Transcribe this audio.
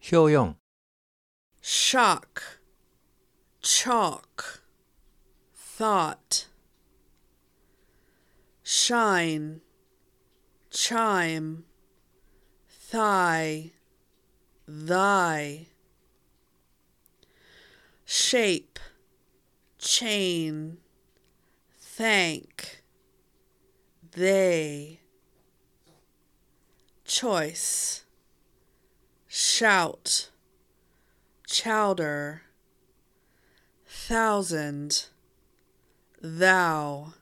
효용, shock, chalk, thought, shine, chime, thigh, thy, shape, chain, thank, they, choice, shout, chowder, thousand, thou.